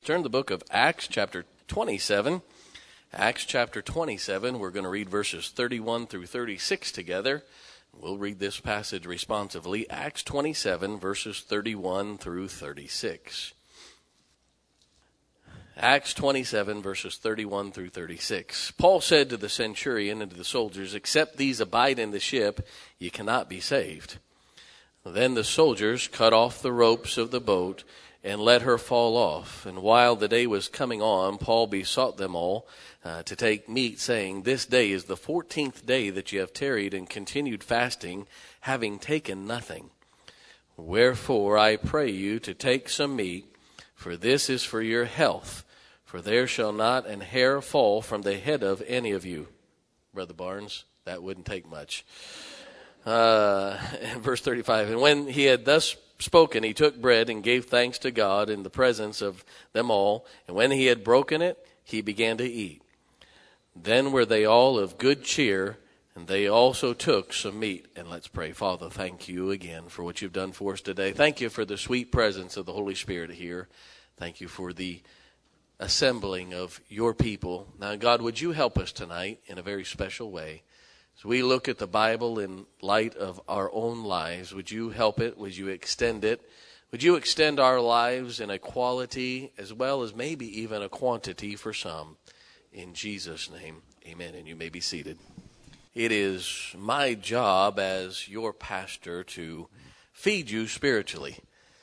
Turn to the book of Acts, chapter 27. Acts, chapter 27. We're going to read verses 31 through 36 together. We'll read this passage responsively. Acts 27, verses 31 through 36. Acts 27, verses 31 through 36. Paul said to the centurion and to the soldiers, "Except these abide in the ship, ye cannot be saved." Then the soldiers cut off the ropes of the boat and let her fall off. And while the day was coming on, Paul besought them all to take meat, saying, "This day is the 14th day that ye have tarried and continued fasting, having taken nothing. Wherefore I pray you to take some meat, for this is for your health. For there shall not an hair fall from the head of any of you." Brother Barnes, that wouldn't take much. Verse 35, and when he had thus spoken, he took bread and gave thanks to God in the presence of them all. And when he had broken it, he began to eat. Then were they all of good cheer, and they also took some meat. And let's pray. Father, thank you again for what you've done for us today. Thank you for the sweet presence of the Holy Spirit here. Thank you for the assembling of your people. Now, God, would you help us tonight in a very special way? As we look at the Bible in light of our own lives, would you help it? Would you extend it? Would you extend our lives in a quality as well as maybe even a quantity for some? In Jesus' name, amen. And you may be seated. It is my job as your pastor to feed you spiritually.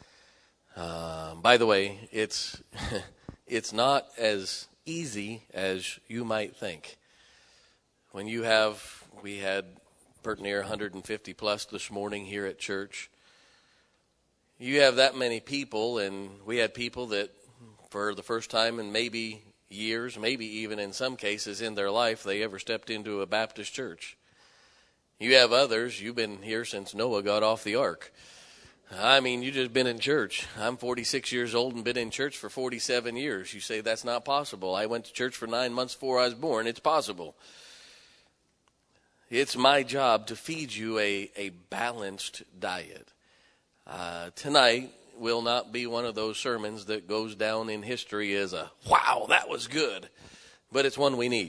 By the way, it's not as easy as you might think. When we had pretty near 150 plus this morning here at church. You have that many people, and we had people that for the first time in maybe years, maybe even in some cases in their life, they ever stepped into a Baptist church. You have others, you've been here since Noah got off the ark. I mean, you just been in church. I'm 46 years old and been in church for 47 years. You say that's not possible. I went to church for 9 months before I was born. It's possible. It's my job to feed you a balanced diet. Tonight will not be one of those sermons that goes down in history as a, wow, that was good. But it's one we need.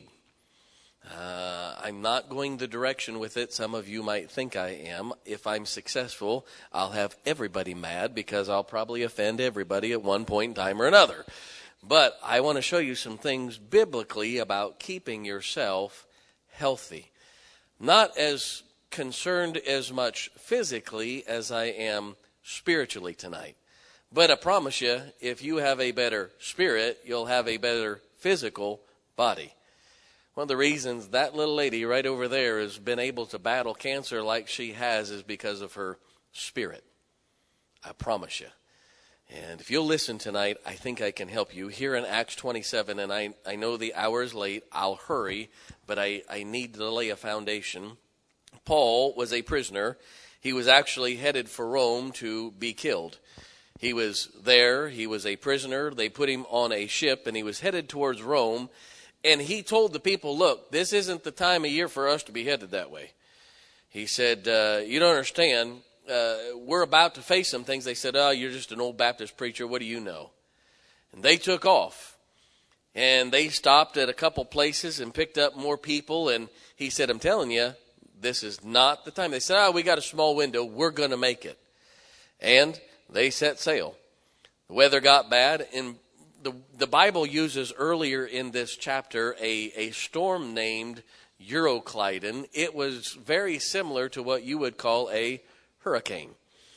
I'm not going the direction with it some of you might think I am. If I'm successful, I'll have everybody mad because I'll probably offend everybody at one point in time or another. But I want to show you some things biblically about keeping yourself healthy. Not as concerned as much physically as I am spiritually tonight. But I promise you, if you have a better spirit, you'll have a better physical body. One of the reasons that little lady right over there has been able to battle cancer like she has is because of her spirit. I promise you. And if you'll listen tonight, I think I can help you. Here in Acts 27, and I know the hour is late, I'll hurry, but I need to lay a foundation. Paul was a prisoner. He was actually headed for Rome to be killed. He was there. He was a prisoner. They put him on a ship, and he was headed towards Rome. And he told the people, look, this isn't the time of year for us to be headed that way. He said, you don't understand. We're about to face some things. They said, oh, you're just an old Baptist preacher. What do you know? And they took off. And they stopped at a couple places and picked up more people. And he said, I'm telling you, this is not the time. They said, we got a small window. We're going to make it. And they set sail. The weather got bad. And the Bible uses earlier in this chapter a storm named Euroclydon. It was very similar to what you would call a hurricane.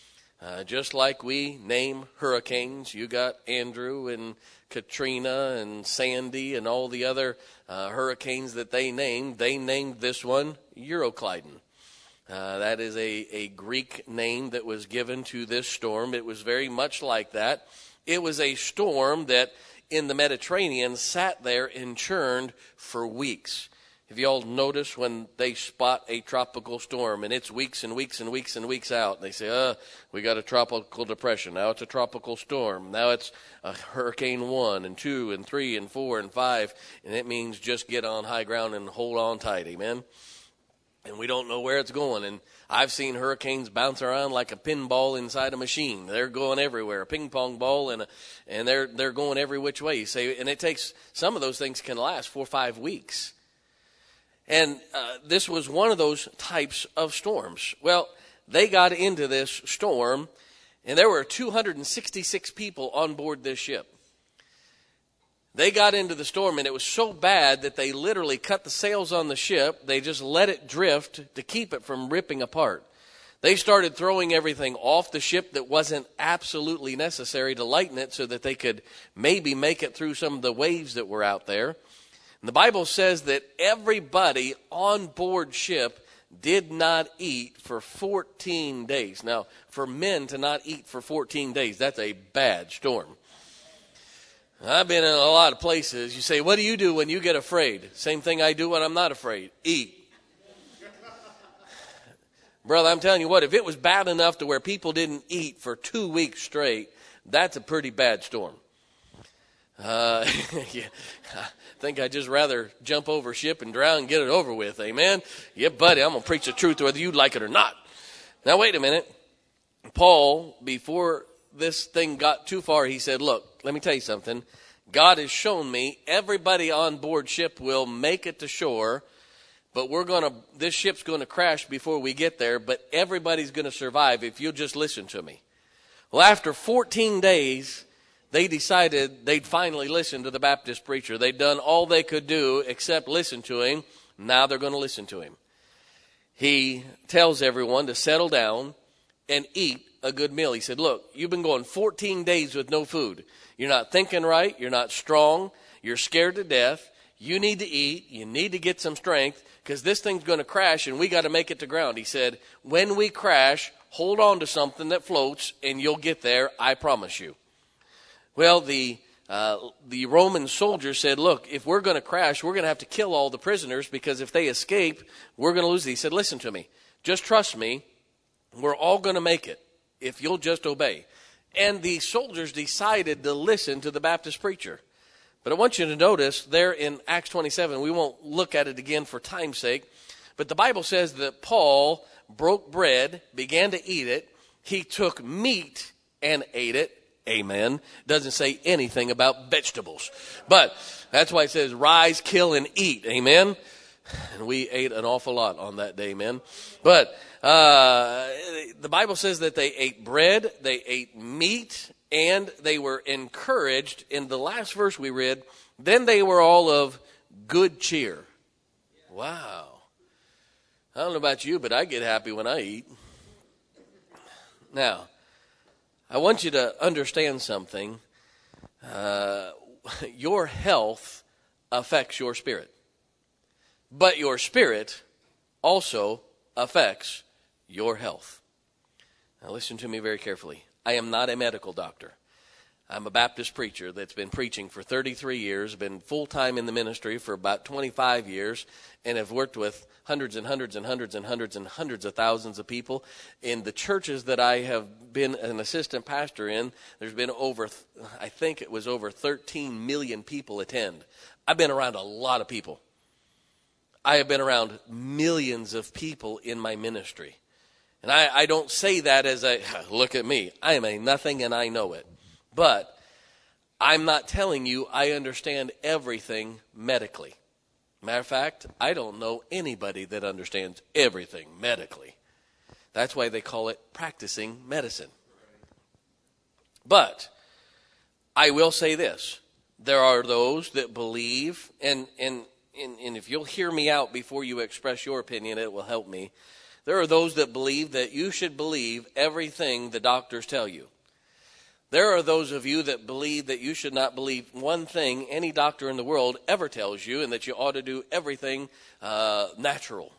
Just like we name hurricanes, you got Andrew and Katrina and Sandy and all the other hurricanes that they named this one Euroclydon. That is a Greek name that was given to this storm. It was very much like that. It was a storm that in the Mediterranean sat there and churned for weeks. Have you all noticed when they spot a tropical storm and it's weeks and weeks and weeks and weeks out, they say, we got a tropical depression. Now it's a tropical storm. Now it's a hurricane 1 and 2 and 3 and 4 and 5. And it means just get on high ground and hold on tight. Amen. and we don't know where it's going. And I've seen hurricanes bounce around like a pinball inside a machine. They're going everywhere, a ping pong ball, and they're going every which way. You say, and it takes, some of those things can last 4 or 5 weeks. And this was one of those types of storms. Well, they got into this storm, and there were 266 people on board this ship. They got into the storm, and it was so bad that they literally cut the sails on the ship. They just let it drift to keep it from ripping apart. They started throwing everything off the ship that wasn't absolutely necessary to lighten it so that they could maybe make it through some of the waves that were out there. And the Bible says that everybody on board ship did not eat for 14 days. Now, for men to not eat for 14 days, that's a bad storm. I've been in a lot of places. You say, what do you do when you get afraid? Same thing I do when I'm not afraid. Eat. Brother, I'm telling you what, if it was bad enough to where people didn't eat for 2 weeks straight, that's a pretty bad storm. Yeah, I think I'd just rather jump over ship and drown and get it over with. Amen? Yeah, buddy, I'm going to preach the truth whether you like it or not. Now, wait a minute. Paul, before this thing got too far, he said, look, let me tell you something. God has shown me everybody on board ship will make it to shore, but this ship's going to crash before we get there, but everybody's going to survive if you'll just listen to me. Well, after 14 days, they decided they'd finally listen to the Baptist preacher. They'd done all they could do except listen to him. Now they're going to listen to him. He tells everyone to settle down and eat a good meal. He said, look, you've been going 14 days with no food. You're not thinking right. You're not strong. You're scared to death. You need to eat. You need to get some strength because this thing's going to crash and we got to make it to ground. He said, when we crash, hold on to something that floats and you'll get there. I promise you. Well, the Roman soldiers said, look, if we're going to crash, we're going to have to kill all the prisoners because if they escape, we're going to lose. He said, listen to me. Just trust me. We're all going to make it if you'll just obey. And the soldiers decided to listen to the Baptist preacher. But I want you to notice there in Acts 27, we won't look at it again for time's sake, but the Bible says that Paul broke bread, began to eat it. He took meat and ate it. Amen. Doesn't say anything about vegetables. But that's why it says rise, kill, and eat. Amen. And we ate an awful lot on that day, man. But the Bible says that they ate bread, they ate meat, and they were encouraged. In the last verse we read, then they were all of good cheer. Wow. I don't know about you, but I get happy when I eat. Now, I want you to understand something. Your health affects your spirit. But your spirit also affects your health. Now listen to me very carefully. I am not a medical doctor. I'm a Baptist preacher that's been preaching for 33 years, been full-time in the ministry for about 25 years, and have worked with hundreds and hundreds and hundreds and hundreds and hundreds of thousands of people. In the churches that I have been an assistant pastor in, there's been over 13 million people attend. I've been around a lot of people. I have been around millions of people in my ministry. And I don't say that as a, look at me. I am a nothing and I know it. But I'm not telling you I understand everything medically. Matter of fact, I don't know anybody that understands everything medically. That's why they call it practicing medicine. But I will say this. There are those that believe, and if you'll hear me out before you express your opinion, it will help me. There are those that believe that you should believe everything the doctors tell you. There are those of you that believe that you should not believe one thing any doctor in the world ever tells you, and that you ought to do everything natural.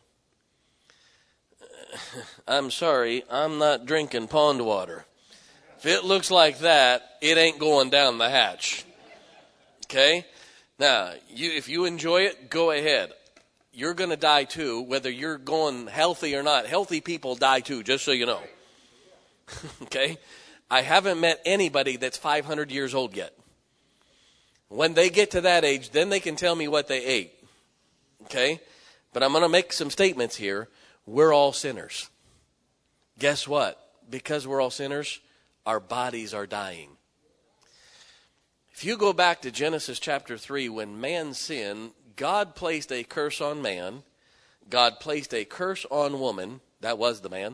I'm sorry, I'm not drinking pond water. If it looks like that, it ain't going down the hatch. Okay? Now, if you enjoy it, go ahead. You're going to die too, whether you're going healthy or not. Healthy people die too, just so you know. Okay? I haven't met anybody that's 500 years old yet. When they get to that age, then they can tell me what they ate. Okay? But I'm going to make some statements here. We're all sinners. Guess what? Because we're all sinners, our bodies are dying. If you go back to Genesis chapter 3, when man sinned, God placed a curse on man. God placed a curse on woman. That was the man.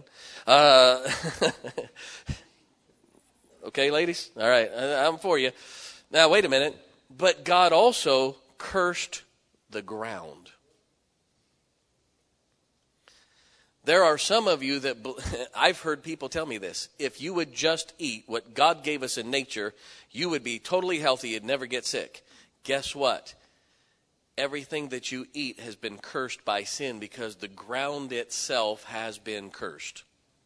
Okay, ladies? All right, I'm for you. Now, wait a minute. But God also cursed the ground. There are some of you that, I've heard people tell me this, if you would just eat what God gave us in nature, you would be totally healthy, you'd never get sick. Guess what? Everything that you eat has been cursed by sin because the ground itself has been cursed.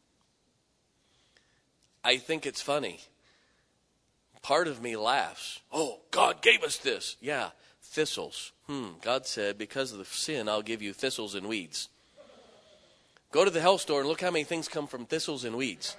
I think it's funny. Part of me laughs. Oh, God gave us this. Yeah, thistles. God said, because of the sin, I'll give you thistles and weeds. Go to the health store and look how many things come from thistles and weeds.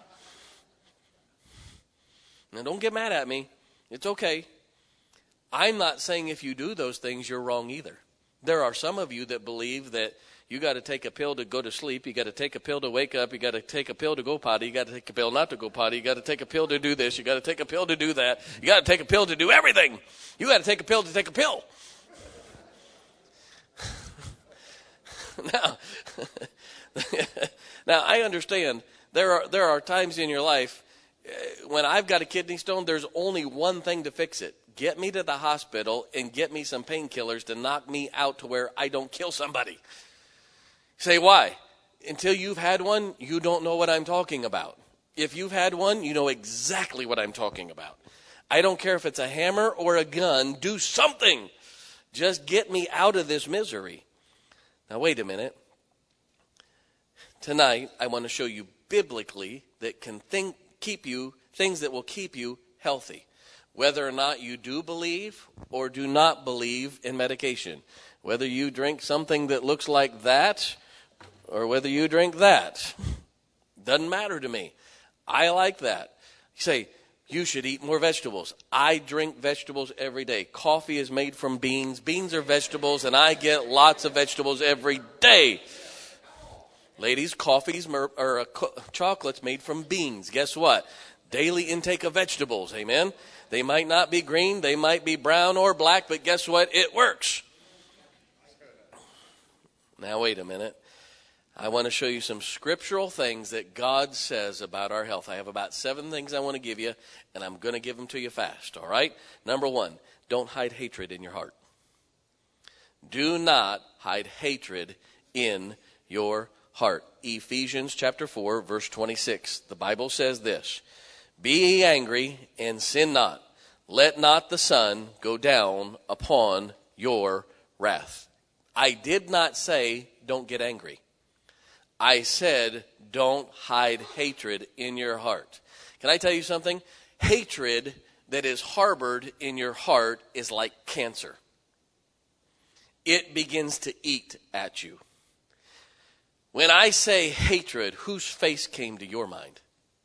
Now, don't get mad at me. It's okay. I'm not saying if you do those things, you're wrong either. There are some of you that believe that you got to take a pill to go to sleep. You got to take a pill to wake up. You got to take a pill to go potty. You got to take a pill not to go potty. You got to take a pill to do this. You got to take a pill to do that. You got to take a pill to do everything. You got to take a pill to take a pill. Now, I understand there are times in your life when I've got a kidney stone, there's only one thing to fix it. Get me to the hospital and get me some painkillers to knock me out to where I don't kill somebody. Say, why? Until you've had one, you don't know what I'm talking about. If you've had one, you know exactly what I'm talking about. I don't care if it's a hammer or a gun. Do something. Just get me out of this misery. Now, wait a minute. Tonight, I want to show you biblically that can things that will keep you healthy. Whether or not you do believe or do not believe in medication. Whether you drink something that looks like that or whether you drink that. Doesn't matter to me. I like that. You say, you should eat more vegetables. I drink vegetables every day. Coffee is made from beans. Beans are vegetables, and I get lots of vegetables every day. Ladies, coffees or chocolate's made from beans. Guess what? Daily intake of vegetables, amen? They might not be green, they might be brown or black, but guess what? It works. Now, wait a minute. I want to show you some scriptural things that God says about our health. I have about 7 things I want to give you, and I'm going to give them to you fast, all right? Number 1, don't hide hatred in your heart. Do not hide hatred in your heart. Ephesians chapter 4, verse 26. The Bible says this, be ye angry and sin not. Let not the sun go down upon your wrath. I did not say don't get angry. I said don't hide hatred in your heart. Can I tell you something? Hatred that is harbored in your heart is like cancer. It begins to eat at you. When I say hatred, whose face came to your mind?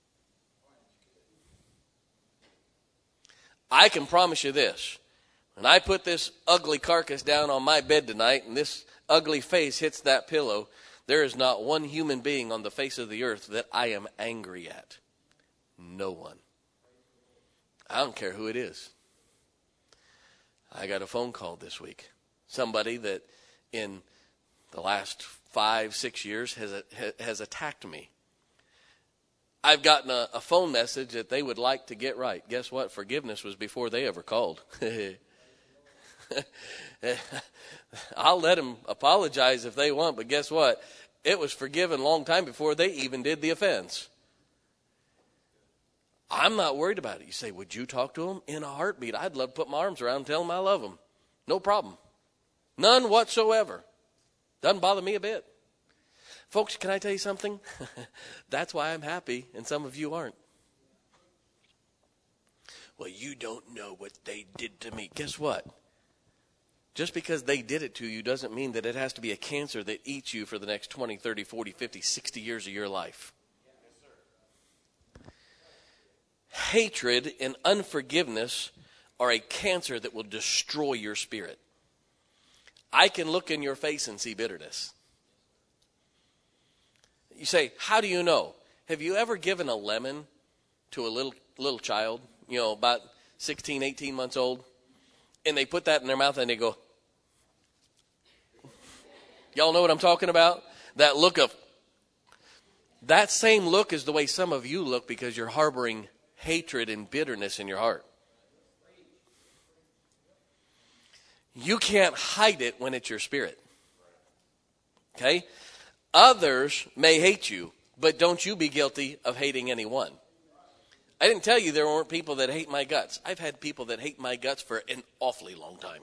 I can promise you this. When I put this ugly carcass down on my bed tonight and this ugly face hits that pillow, there is not one human being on the face of the earth that I am angry at. No one. I don't care who it is. I got a phone call this week. Somebody that in the last 5-6 years has attacked me. I've gotten a phone message that they would like to get right. Guess what? Forgiveness was before they ever called. I'll let them apologize if they want, but guess what? It was forgiven a long time before they even did the offense. I'm not worried about it. You say, would you talk to them? In a heartbeat. I'd love to put my arms around and tell them I love them. No problem. None whatsoever. Doesn't bother me a bit. Folks, can I tell you something? That's why I'm happy, and some of you aren't. Well, you don't know what they did to me. Guess what? Just because they did it to you doesn't mean that it has to be a cancer that eats you for the next 20, 30, 40, 50, 60 years of your life. Hatred and unforgiveness are a cancer that will destroy your spirit. I can look in your face and see bitterness. You say, how do you know? Have you ever given a lemon to a little child, about 16, 18 months old, and they put that in their mouth and they go, y'all know what I'm talking about? That look of, that same look is the way some of you look because you're harboring hatred and bitterness in your heart. You can't hide it when it's your spirit. Okay? Others may hate you, but don't you be guilty of hating anyone. I didn't tell you there weren't people that hate my guts. I've had people that hate my guts for an awfully long time.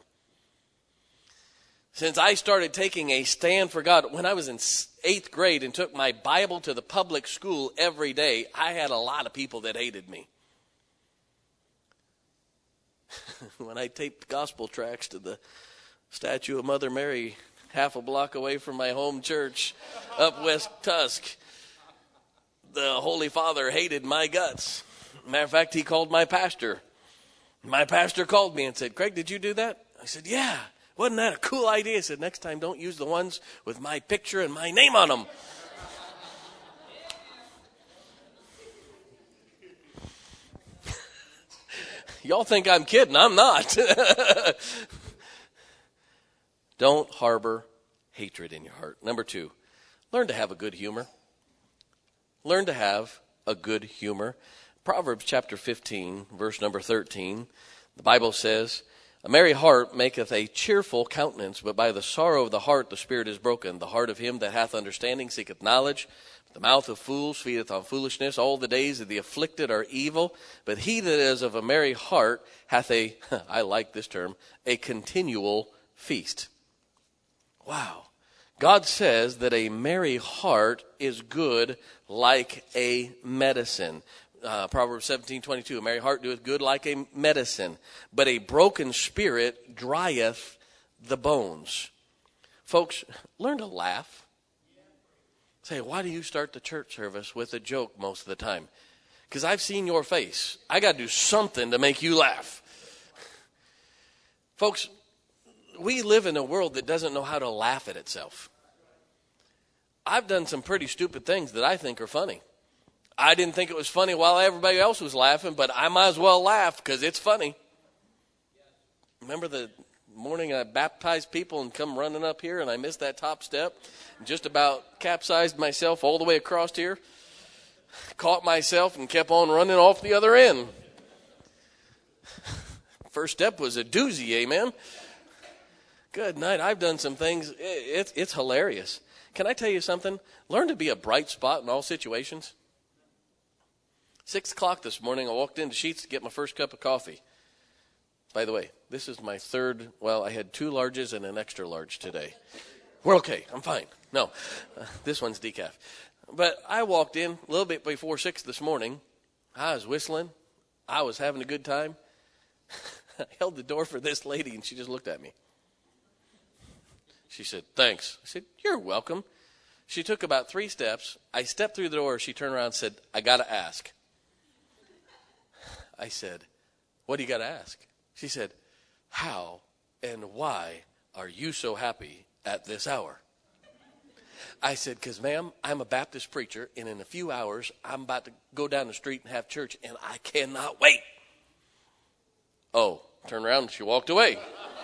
Since I started taking a stand for God, when I was in 8th grade and took my Bible to the public school every day, I had a lot of people that hated me. When I taped gospel tracts to the statue of Mother Mary half a block away from my home church up West Tusk, the Holy Father hated my guts. Matter of fact, he called my pastor. My pastor called me and said, Craig, did you do that? I said, yeah. Wasn't that a cool idea? I said, next time don't use the ones with my picture and my name on them. Y'all think I'm kidding. I'm not. Don't harbor hatred in your heart. Number 2, learn to have a good humor. Learn to have a good humor. Proverbs chapter 15, verse number 13, the Bible says, a merry heart maketh a cheerful countenance, but by the sorrow of the heart the spirit is broken. The heart of him that hath understanding seeketh knowledge. The mouth of fools feedeth on foolishness. All the days of the afflicted are evil. But he that is of a merry heart hath a, I like this term, a continual feast. Wow. God says that a merry heart is good like a medicine. Proverbs 17:22, a merry heart doeth good like a medicine, but a broken spirit drieth the bones. Folks, learn to laugh. Say, why do you start the church service with a joke most of the time? Because I've seen your face. I got to do something to make you laugh. Folks, we live in a world that doesn't know how to laugh at itself. I've done some pretty stupid things that I think are funny. I didn't think it was funny while everybody else was laughing, but I might as well laugh because it's funny. Remember the morning I baptized people and come running up here and I missed that top step? Just about capsized myself all the way across here. Caught myself and kept on running off the other end. First step was a doozy, amen? Good night. I've done some things. It's hilarious. Can I tell you something? Learn to be a bright spot in all situations. 6 o'clock this morning, I walked into Sheetz to get my first cup of coffee. By the way, this is my third, I had 2 larges and an extra large today. We're okay. I'm fine. No, this one's decaf. But I walked in a little bit before 6 this morning. I was whistling. I was having a good time. I held the door for this lady, and she just looked at me. She said, thanks. I said, you're welcome. She took about 3 steps. I stepped through the door. She turned around and said, I got to ask. I said, what do you got to ask? She said, how and why are you so happy at this hour? I said, because, ma'am, I'm a Baptist preacher, and in a few hours, I'm about to go down the street and have church, and I cannot wait. Oh, turned around and she walked away.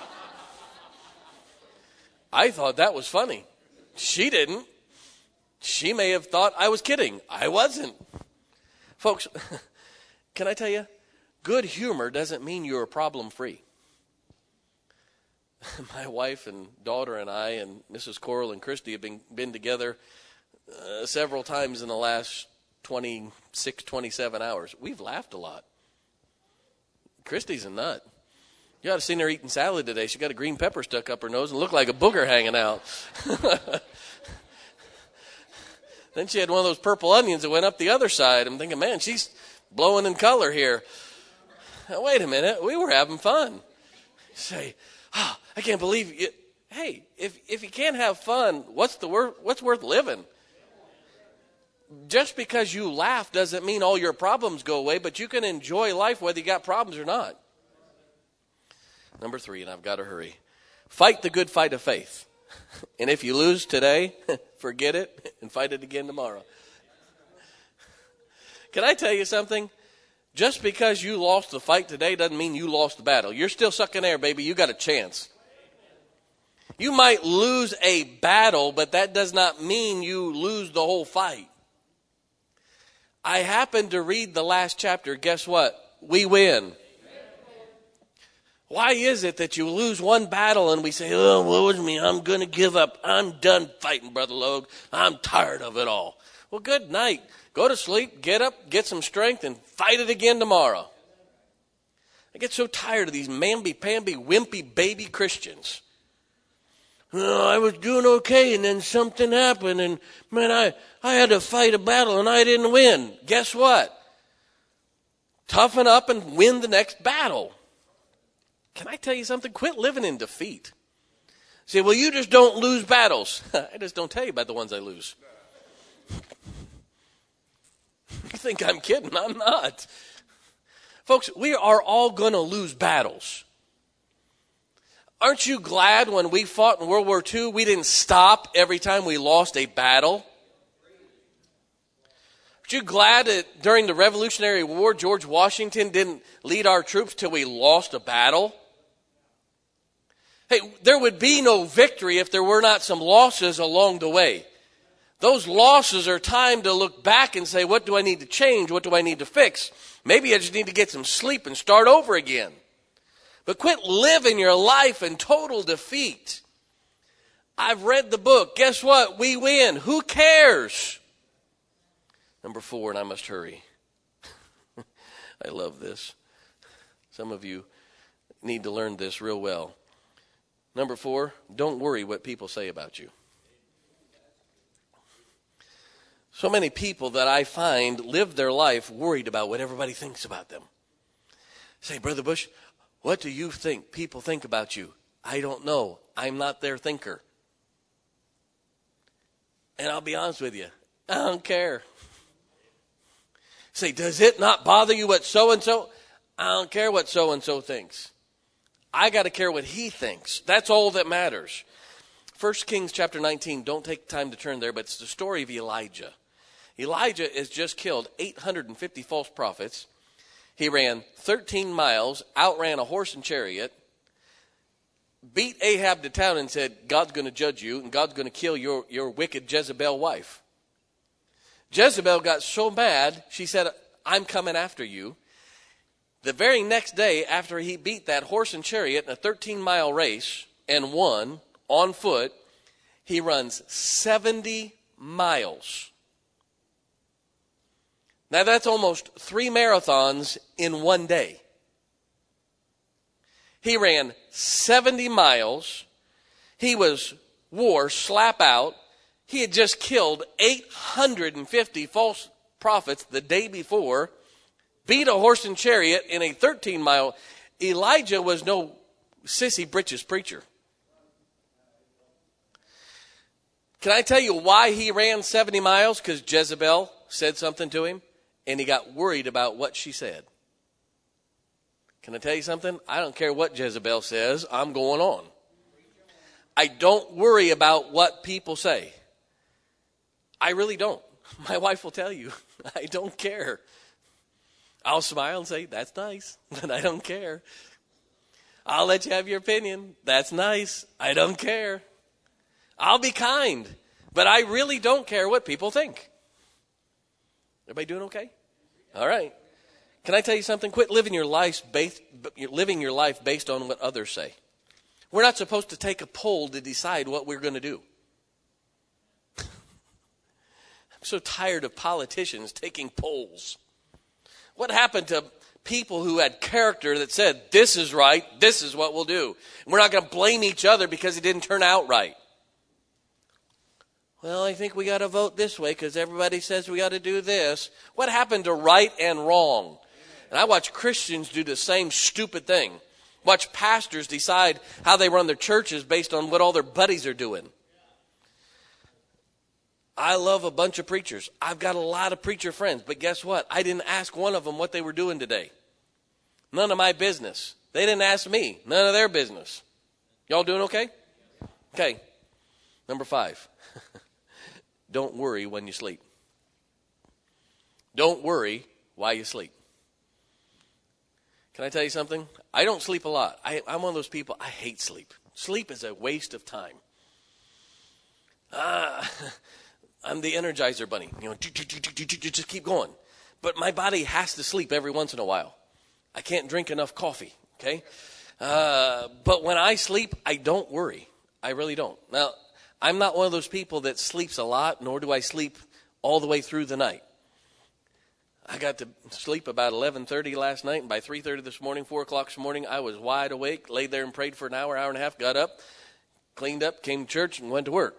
I thought that was funny. She didn't. She may have thought I was kidding. I wasn't. Folks, can I tell you, good humor doesn't mean you're problem-free. My wife and daughter and I and Mrs. Coral and Christy have been together several times in the last 26, 27 hours. We've laughed a lot. Christy's a nut. You ought to seen her eating salad today. She got a green pepper stuck up her nose and looked like a booger hanging out. Then she had one of those purple onions that went up the other side. I'm thinking, man, she's blowing in color here. Now, wait a minute. We were having fun. You say, I can't believe it. Hey, if you can't have fun, what's worth living? Just because you laugh doesn't mean all your problems go away, but you can enjoy life whether you got problems or not. Number 3, and I've got to hurry. Fight the good fight of faith. And if you lose today, forget it and fight it again tomorrow. Can I tell you something? Just because you lost the fight today doesn't mean you lost the battle. You're still sucking air, baby. You got a chance. You might lose a battle, but that does not mean you lose the whole fight. I happened to read the last chapter. Guess what? We win. Why is it that you lose one battle and we say, oh, woe is me, I'm going to give up. I'm done fighting, Brother Logue. I'm tired of it all. Well, good night. Go to sleep, get up, get some strength, and fight it again tomorrow. I get so tired of these mamby-pamby, wimpy baby Christians. Oh, I was doing okay, and then something happened, and man, I had to fight a battle, and I didn't win. Guess what? Toughen up and win the next battle. Can I tell you something? Quit living in defeat. Say, well, you just don't lose battles. I just don't tell you about the ones I lose. You think I'm kidding? I'm not. Folks, we are all going to lose battles. Aren't you glad when we fought in World War II, we didn't stop every time we lost a battle? Aren't you glad that during the Revolutionary War, George Washington didn't lead our troops till we lost a battle? Hey, there would be no victory if there were not some losses along the way. Those losses are time to look back and say, what do I need to change? What do I need to fix? Maybe I just need to get some sleep and start over again. But quit living your life in total defeat. I've read the book. Guess what? We win. Who cares? Number 4, and I must hurry. I love this. Some of you need to learn this real well. Number 4, don't worry what people say about you. So many people that I find live their life worried about what everybody thinks about them. Say, Brother Bush, what do you think people think about you? I don't know. I'm not their thinker. And I'll be honest with you, I don't care. Say, does it not bother you what so-and-so? I don't care what so-and-so thinks. I got to care what he thinks. That's all that matters. 1 Kings chapter 19, don't take time to turn there, but it's the story of Elijah. Elijah has just killed 850 false prophets. He ran 13 miles, outran a horse and chariot, beat Ahab to town and said, God's going to judge you and God's going to kill your wicked Jezebel wife. Jezebel got so mad, she said, I'm coming after you. The very next day after he beat that horse and chariot in a 13-mile race and won on foot, he runs 70 miles. Now that's almost 3 marathons in one day. He ran 70 miles. He wore slap out. He had just killed 850 false prophets the day before, beat a horse and chariot in a 13-mile. Elijah was no sissy britches preacher. Can I tell you why he ran 70 miles? Because Jezebel said something to him, and he got worried about what she said. Can I tell you something? I don't care what Jezebel says. I'm going on. I don't worry about what people say. I really don't. My wife will tell you. I don't care. I'll smile and say, that's nice, but I don't care. I'll let you have your opinion. That's nice. I don't care. I'll be kind, but I really don't care what people think. Everybody doing okay? All right. Can I tell you something? Quit living your life based on what others say. We're not supposed to take a poll to decide what we're going to do. I'm so tired of politicians taking polls. What happened to people who had character that said, this is right, this is what we'll do? And we're not going to blame each other because it didn't turn out right. Well, I think we got to vote this way because everybody says we got to do this. What happened to right and wrong? And I watch Christians do the same stupid thing. Watch pastors decide how they run their churches based on what all their buddies are doing. I love a bunch of preachers. I've got a lot of preacher friends. But guess what? I didn't ask one of them what they were doing today. None of my business. They didn't ask me. None of their business. Y'all doing okay? Okay. Number 5. Don't worry when you sleep. Don't worry while you sleep. Can I tell you something? I don't sleep a lot. I'm one of those people, I hate sleep. Sleep is a waste of time. I'm the Energizer bunny. You know, just keep going. But my body has to sleep every once in a while. I can't drink enough coffee, okay? But when I sleep, I don't worry. I really don't. Now, I'm not one of those people that sleeps a lot, nor do I sleep all the way through the night. I got to sleep about 11:30 last night, and by 3:30 this morning, 4 o'clock this morning, I was wide awake, laid there and prayed for an hour and a half, got up, cleaned up, came to church, and went to work.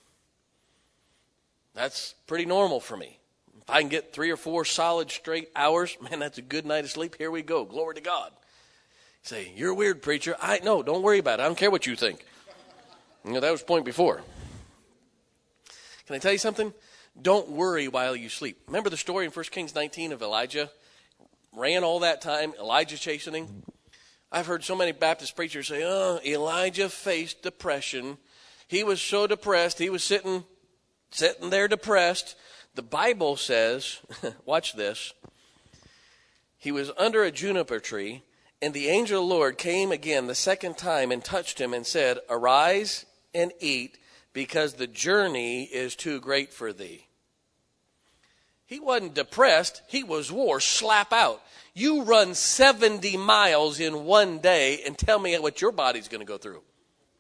That's pretty normal for me. If I can get 3 or 4 solid straight hours, man, that's a good night of sleep. Here we go. Glory to God. You say, you're a weird preacher. No, don't worry about it. I don't care what you think. You know, that was the point before. Can I tell you something? Don't worry while you sleep. Remember the story in 1 Kings 19 of Elijah? Ran all that time, Elijah chasing him. I've heard so many Baptist preachers say, Elijah faced depression. He was so depressed. He was sitting there depressed. The Bible says, watch this. He was under a juniper tree, and the angel of the Lord came again the second time and touched him and said, arise and eat, because the journey is too great for thee. He wasn't depressed. He was wore slap out. You run 70 miles in one day and tell me what your body's going to go through.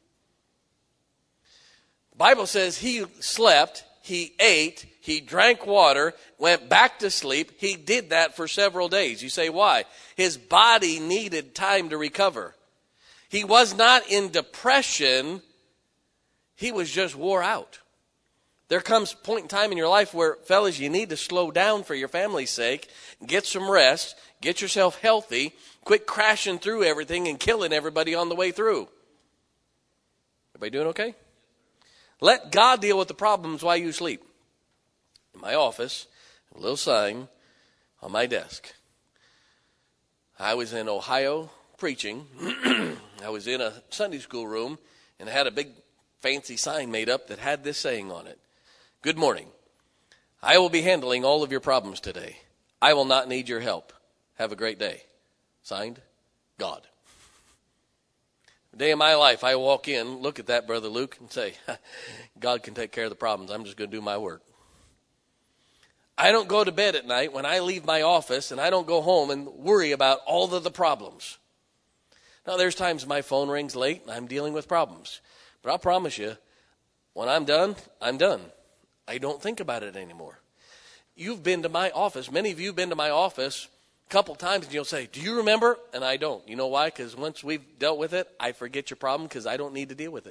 The Bible says he slept, he ate, he drank water, went back to sleep. He did that for several days. You say, why? His body needed time to recover. He was not in depression. He was just wore out. There comes a point in time in your life where, fellas, you need to slow down for your family's sake, get some rest, get yourself healthy, quit crashing through everything and killing everybody on the way through. Everybody doing okay? Let God deal with the problems while you sleep. In my office, a little sign on my desk. I was in Ohio preaching. I was in a Sunday school room, and I had a big fancy sign made up that had this saying on it. Good morning. I will be handling all of your problems today. I will not need your help. Have a great day. Signed, God. The day of my life, I walk in, look at that, Brother Luke, and say, God can take care of the problems. I'm just going to do my work. I don't go to bed at night when I leave my office, and I don't go home and worry about all of the problems. Now, there's times my phone rings late, and I'm dealing with problems. But I'll promise you, when I'm done, I'm done. I don't think about it anymore. You've been to my office. Many of you have been to my office a couple times, and you'll say, do you remember? And I don't. You know why? Because once we've dealt with it, I forget your problem because I don't need to deal with it.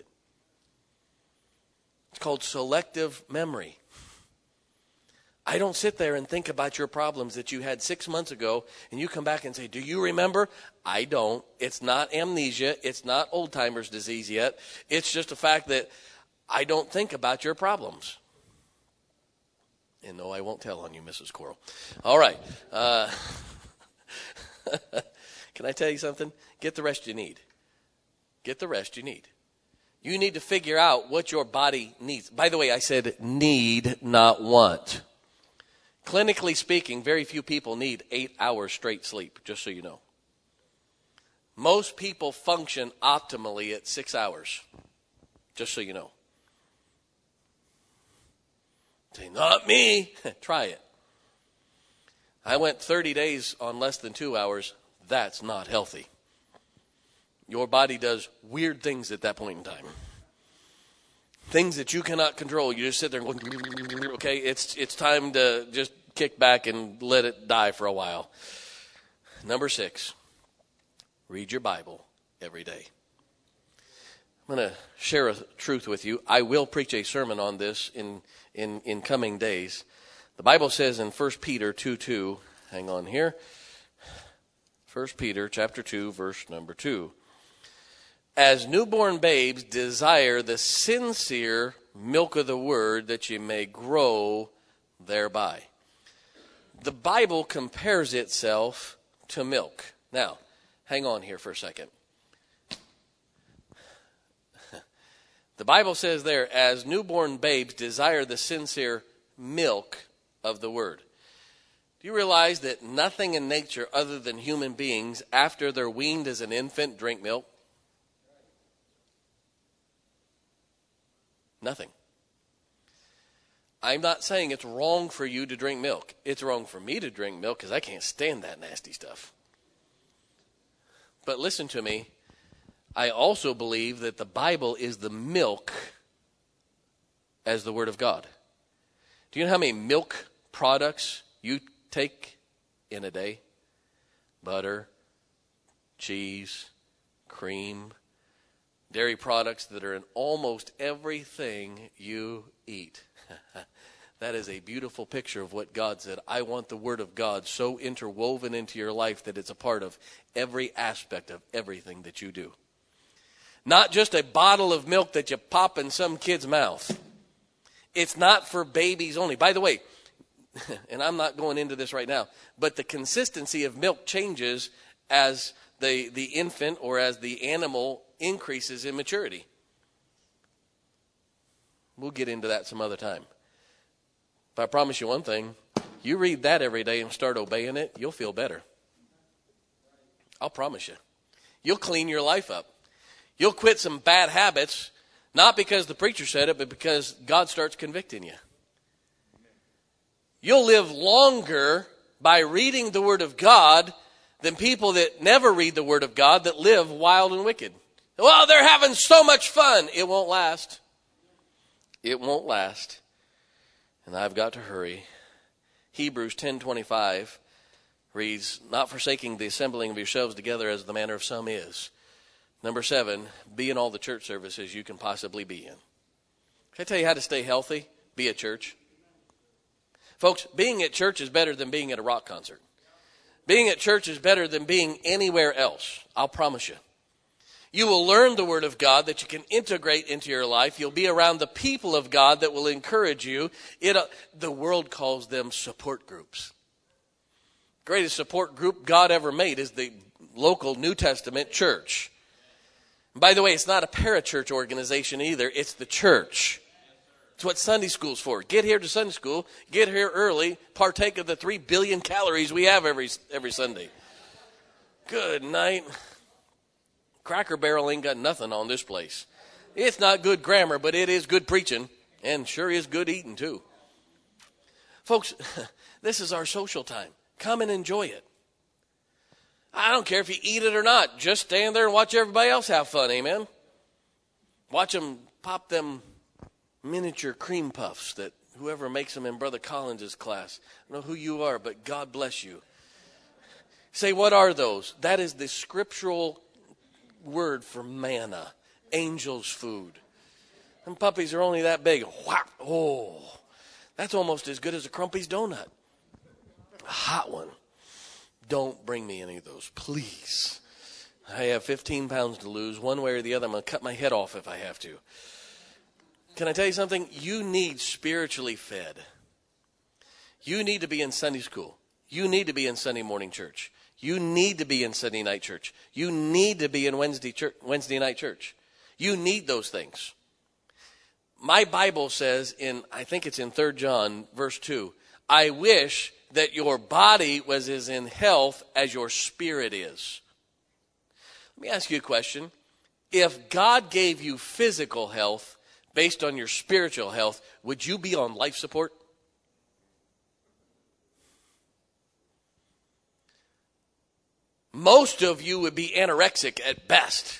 It's called selective memory. I don't sit there and think about your problems that you had 6 months ago, and you come back and say, do you remember? I don't. It's not amnesia. It's not old-timer's disease yet. It's just a fact that I don't think about your problems. And no, I won't tell on you, Mrs. Coral. All right. Can I tell you something? Get the rest you need. Get the rest you need. You need to figure out what your body needs. By the way, I said need, not want. Clinically speaking, very few people need 8 hours straight sleep, just so you know. Most people function optimally at 6 hours, just so you know. Say, not me. Try it. I went 30 days on less than 2 hours. That's not healthy. Your body does weird things at that point in time. Things that you cannot control. You just sit there and go, okay, it's time to just kick back and let it die for a while. Number 6, read your Bible every day. I'm going to share a truth with you. I will preach a sermon on this in coming days. The Bible says in 1 Peter 2:2, hang on here. 1 Peter chapter 2, verse number 2. As newborn babes desire the sincere milk of the word, that ye may grow thereby. The Bible compares itself to milk. Now, hang on here for a second. Bible says there, as newborn babes desire the sincere milk of the word. Do you realize that nothing in nature other than human beings, after they're weaned as an infant, drink milk? Nothing. I'm not saying it's wrong for you to drink milk. It's wrong for me to drink milk because I can't stand that nasty stuff. But listen to me. I also believe that the Bible is the milk as the Word of God. Do you know how many milk products you take in a day? Butter, cheese, cream, dairy products that are in almost everything you eat. That is a beautiful picture of what God said. I want the Word of God so interwoven into your life that it's a part of every aspect of everything that you do. Not just a bottle of milk that you pop in some kid's mouth. It's not for babies only. By the way, and I'm not going into this right now, but the consistency of milk changes as the infant or as the animal increases in maturity. We'll get into that some other time. But I promise you one thing, you read that every day and start obeying it, you'll feel better. I'll promise you. You'll clean your life up. You'll quit some bad habits, not because the preacher said it, but because God starts convicting you. You'll live longer by reading the Word of God than people that never read the Word of God that live wild and wicked. Well, they're having so much fun. It won't last. It won't last. And I've got to hurry. Hebrews 10:25 reads, not forsaking the assembling of yourselves together as the manner of some is. Number 7, be in all the church services you can possibly be in. Can I tell you how to stay healthy? Be at church. Folks, being at church is better than being at a rock concert. Being at church is better than being anywhere else. I'll promise you. You will learn the Word of God that you can integrate into your life. You'll be around the people of God that will encourage you. The world calls them support groups. Greatest support group God ever made is the local New Testament church. By the way, it's not a parachurch organization either. It's the church. It's what Sunday school's for. Get here to Sunday school. Get here early. Partake of the 3 billion calories we have every Sunday. Good night. Cracker Barrel ain't got nothing on this place. It's not good grammar, but it is good preaching. And sure is good eating too. Folks, this is our social time. Come and enjoy it. I don't care if you eat it or not. Just stand there and watch everybody else have fun, amen? Watch them pop them miniature cream puffs that whoever makes them in Brother Collins' class. I don't know who you are, but God bless you. Say, what are those? That is the scriptural word for manna, angel's food. Them puppies are only that big. Whap. Oh, that's almost as good as a Crumpy's donut. A hot one. Don't bring me any of those, please. I have 15 pounds to lose. One way or the other, I'm going to cut my head off if I have to. Can I tell you something? You need spiritually fed. You need to be in Sunday school. You need to be in Sunday morning church. You need to be in Sunday night church. You need to be in Wednesday night church. You need those things. My Bible says I think it's in 3 John verse 2, I wish that your body was as in health as your spirit is. Let me ask you a question. If God gave you physical health based on your spiritual health, would you be on life support? Most of you would be anorexic at best.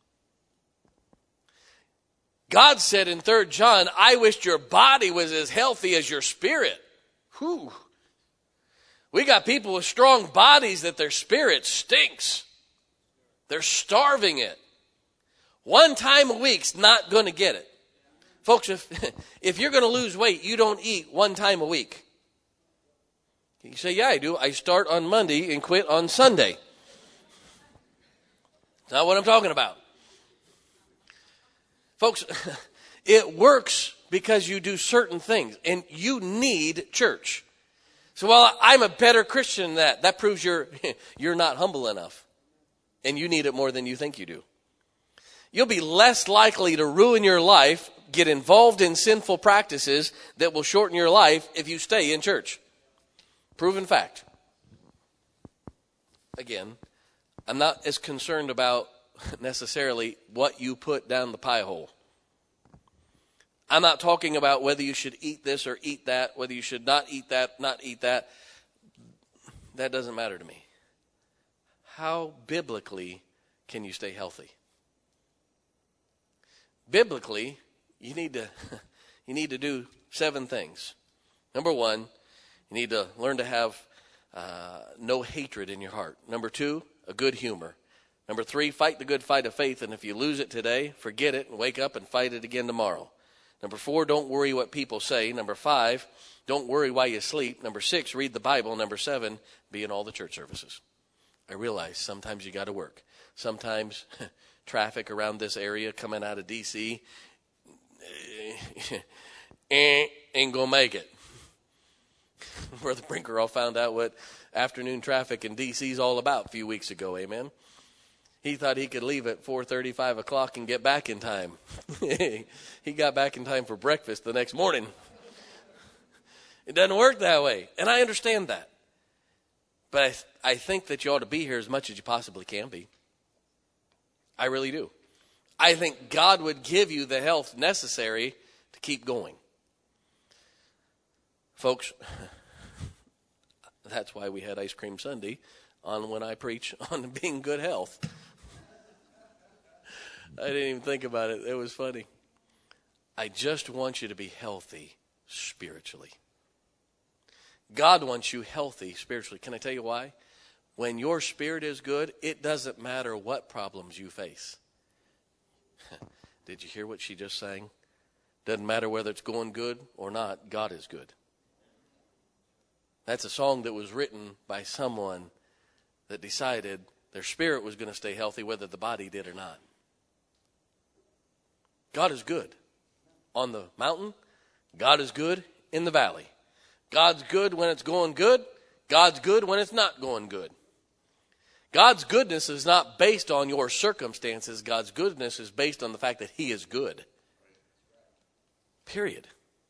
God said in 3 John, I wished your body was as healthy as your spirit. Whew. We got people with strong bodies that their spirit stinks. They're starving it. One time a week's not going to get it. Folks, if you're going to lose weight, you don't eat one time a week. You say, yeah, I do. I start on Monday and quit on Sunday. That's not what I'm talking about. Folks, it works because you do certain things, and you need church. So, well, I'm a better Christian than that. That proves you're not humble enough, and you need it more than you think you do. You'll be less likely to ruin your life, get involved in sinful practices that will shorten your life if you stay in church. Proven fact. Again, I'm not as concerned about necessarily what you put down the pie hole. I'm not talking about whether you should eat this or eat that, whether you should not eat that, not eat that. That doesn't matter to me. How biblically can you stay healthy? Biblically, you need to do 7 things. Number 1, you need to learn to have no hatred in your heart. Number 2, a good humor. Number 3, fight the good fight of faith, and if you lose it today, forget it and wake up and fight it again tomorrow. Number 4, don't worry what people say. Number 5, don't worry while you sleep. Number 6, read the Bible. Number 7, be in all the church services. I realize sometimes you got to work. Sometimes traffic around this area coming out of D.C. ain't going to make it. Brother Brinker all found out what afternoon traffic in D.C. is all about a few weeks ago, amen? He thought he could leave at 4:30, 5 o'clock and get back in time. He got back in time for breakfast the next morning. It doesn't work that way, and I understand that. But I think that you ought to be here as much as you possibly can be. I really do. I think God would give you the health necessary to keep going. Folks, that's why we had Ice Cream Sunday on when I preach on being good health. I didn't even think about it. It was funny. I just want you to be healthy spiritually. God wants you healthy spiritually. Can I tell you why? When your spirit is good, it doesn't matter what problems you face. Did you hear what she just sang? Doesn't matter whether it's going good or not, God is good. That's a song that was written by someone that decided their spirit was going to stay healthy whether the body did or not. God is good on the mountain. God is good in the valley. God's good when it's going good. God's good when it's not going good. God's goodness is not based on your circumstances. God's goodness is based on the fact that He is good. Period.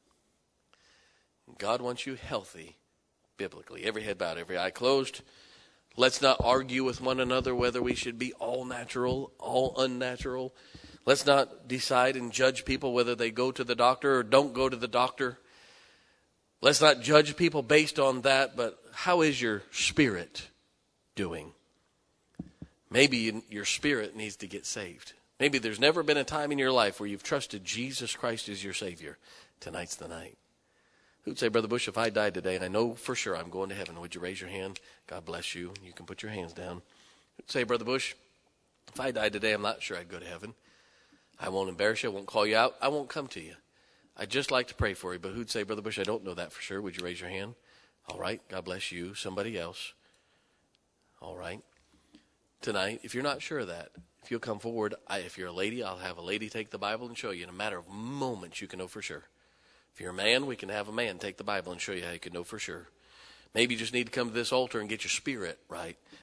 God wants you healthy biblically. Every head bowed, every eye closed. Let's not argue with one another whether we should be all natural, all unnatural. Let's not decide and judge people whether they go to the doctor or don't go to the doctor. Let's not judge people based on that, but how is your spirit doing? Maybe your spirit needs to get saved. Maybe there's never been a time in your life where you've trusted Jesus Christ as your Savior. Tonight's the night. Who'd say, Brother Bush, if I died today and I know for sure I'm going to heaven, would you raise your hand? God bless you. You can put your hands down. Who'd say, Brother Bush, if I died today, I'm not sure I'd go to heaven. I won't embarrass you. I won't call you out. I won't come to you. I'd just like to pray for you. But who'd say, Brother Bush, I don't know that for sure. Would you raise your hand? All right. God bless you. Somebody else. All right. Tonight, if you're not sure of that, if you'll come forward, if you're a lady, I'll have a lady take the Bible and show you. In a matter of moments, you can know for sure. If you're a man, we can have a man take the Bible and show you how you can know for sure. Maybe you just need to come to this altar and get your spirit right.